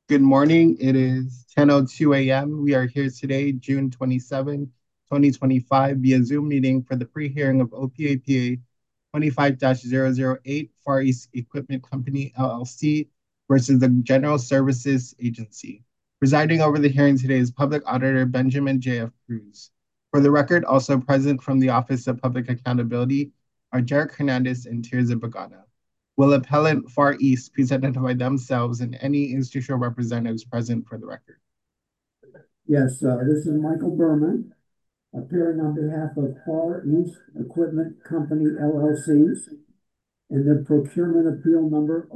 Good morning. It is 10:02 a.m. We are here today, June 27, 2025, via Zoom meeting for the pre-hearing of OPAPA 25-008 Far East Equipment Company, LLC versus the General Services Agency. Presiding over the hearing today is Public Auditor Benjamin J.F. Cruz. For the record, also present from the Office of Public Accountability are Jarek Hernandez and Tirza Bagana. Will appellant Far East please identify themselves and any institutional representatives present for the record? Yes, this is Michael Berman, appearing on behalf of Far East Equipment Company LLC in the procurement appeal number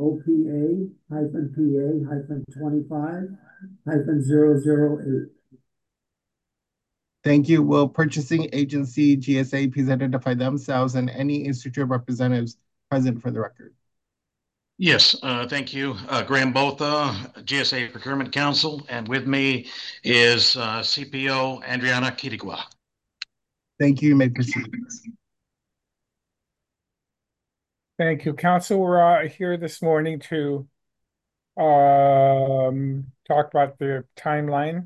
OPA-PA-25-008. Thank you. Will purchasing agency GSA please identify themselves and any institutional representatives present for the record? Yes, thank you. Graham Botha, GSA Procurement Council, and with me is CPO Adriana Kitigua. Thank you. You may proceed. Thank you, Council. We're here this morning to talk about the timeline.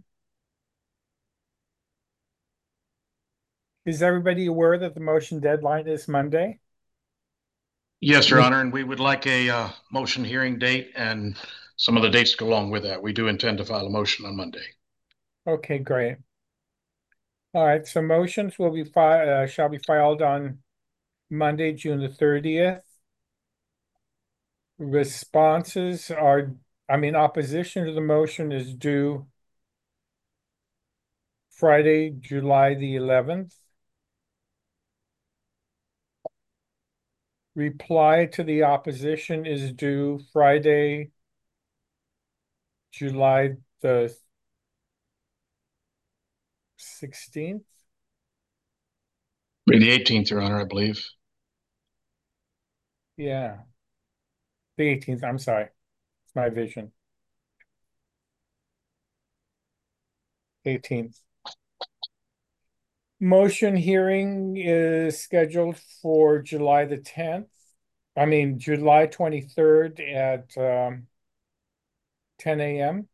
Is everybody aware that the motion deadline is Monday? Yes, Your Honor, and we would like a motion hearing date and some of the dates to go along with that. We do intend to file a motion on Monday. Okay, great. All right, so motions will be shall be filed on Monday, June the 30th. Responses are, opposition to the motion is due Friday, July the 11th. Reply to the opposition is due Friday, July the 16th. The 18th, Your Honor, I believe. Yeah. The 18th, I'm sorry. It's my vision. 18th. Motion hearing is scheduled for July the 10th. July 23rd at 10 a.m.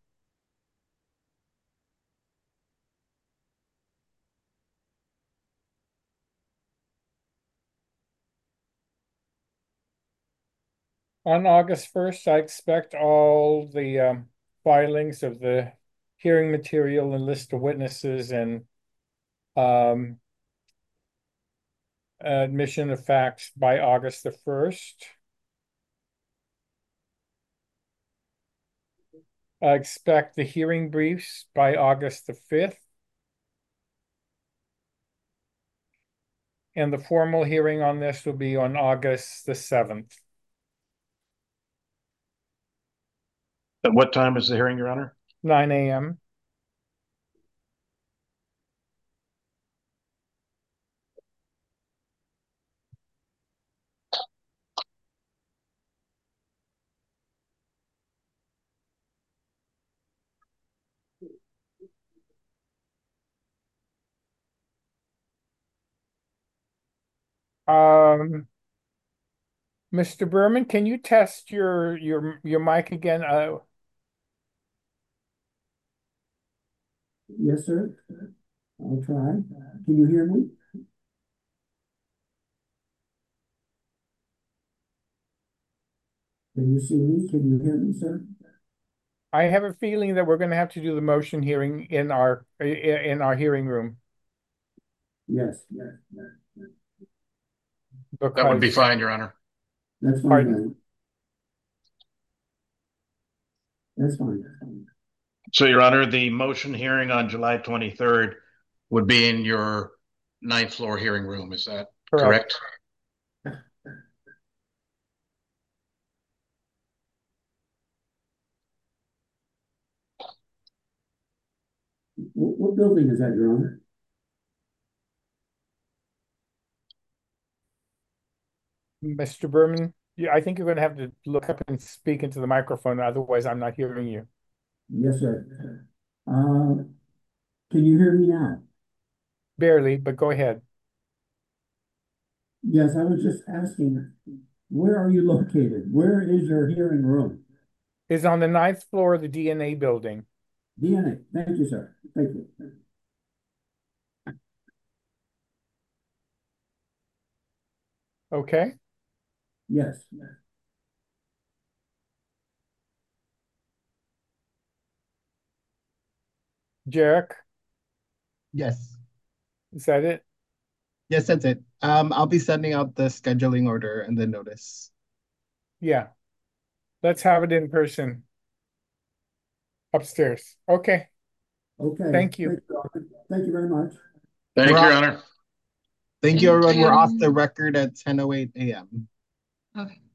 On August 1st, I expect all the filings of the hearing material and list of witnesses and admission of facts by August the 1st. I expect the hearing briefs by August the 5th. And the formal hearing on this will be on August the 7th. At what time is the hearing, Your Honor? 9 a.m. Mr. Berman, can you test your mic again? Yes, sir. I'll try. Can you hear me? Can you see me? Can you hear me, sir? I have a feeling that we're going to have to do the motion hearing in our hearing room. Yes. That would be fine, Your Honor. That's fine. Pardon? That's fine. So, Your Honor, the motion hearing on July 23rd would be in your 9th floor hearing room. Is that correct? What building is that, Your Honor? Mr. Berman, I think you're going to have to look up and speak into the microphone. Otherwise, I'm not hearing you. Yes, sir. Can you hear me now? Barely, but go ahead. Yes, I was just asking, where are you located? Where is your hearing room? is on the 9th floor of the DNA building. DNA. Thank you, sir. Thank you. Okay, Yes. Jarek, Yes. is that it? Yes, that's it. I'll be sending out the scheduling order and the notice. Yeah. Let's have it in person upstairs. Okay, Okay. thank you. Thank you very much. Thank you, We're Your off- Honor. Thank you, everyone. We're off the record at 10:08 a.m. Okay.